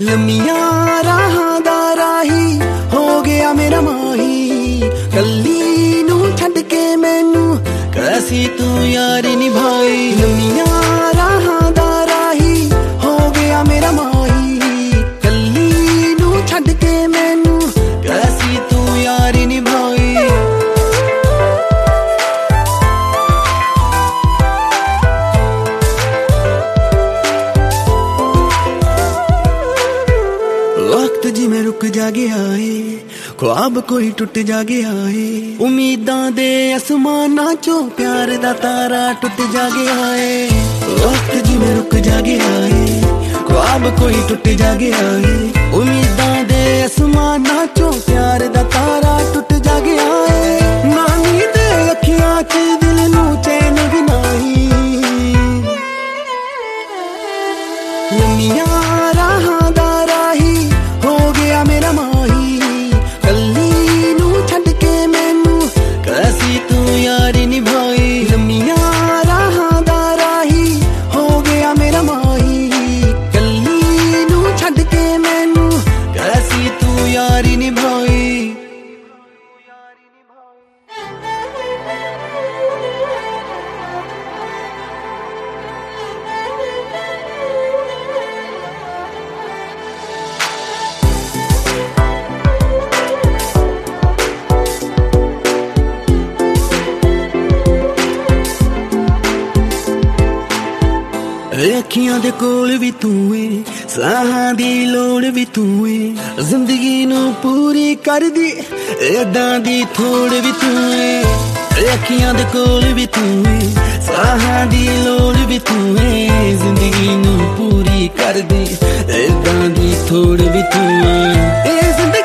ਲੰਮੀਆਂ ਰਾਹਾਂ ਦਾ ਰਾਹੀ ਹੋ ਗਿਆ ਮੇਰਾ ਮਾਹੀ, ਕੱਲੀ ਨੂੰ ਛੱਡ ਕੇ ਮੈਨੂੰ ਕੈਸੀ ਤੂੰ ਯਾਰੀ ਨਿਭਾਈ। ਲੰਮੀਆਂ ਰਾਹਾਂ ਦਾ ਰਾਹੀ ਹੋ ਗਿਆ ਮੇਰਾ ਮਾਹੀ, ਕੱਲੀ ਨੂੰ ਛੱਡ ਕੇ ਮੈਨੂੰ ਕੈਸੀ ਤੂੰ ਯਾਰੀ ਨਿਭਾਈ। वक्त जिवें रुक जा गया है, ख्वाब कोई टुट जा गया है। उम्मीदां दे आसमानां चों प्यार दा तारा टुट जा गया है। वक्त जिवें रुक जा गया है, ख्वाब कोई टुट जा गया है। उम्मीदां दे आसमानां चों प्यार दा तारा टुट जा गया है। नानी दे अखियां च दिल नूं चैन भी नहीं। लम्मियां राहां दा राही हो गया मेरा माही, कल्ली नू छड्ड के मैनू कैसी तू यारी निभाई। लम्मियां राहां दा राही हो गया मेरा माही, कल्ली नू छड्ड के मैनू कैसी तू यारी निभाई। अखियां दे कोल भी तू है, साहां दी लोड़ भी तू है। जिंदगी नू पूरी कर दी एदां दी थोड़ भी तू है। अखियां दे कोल भी तू है, साहां दी लोड़ भी तू है। जिंदगी नू पूरी कर दी एदां दी थोड़ भी तू है।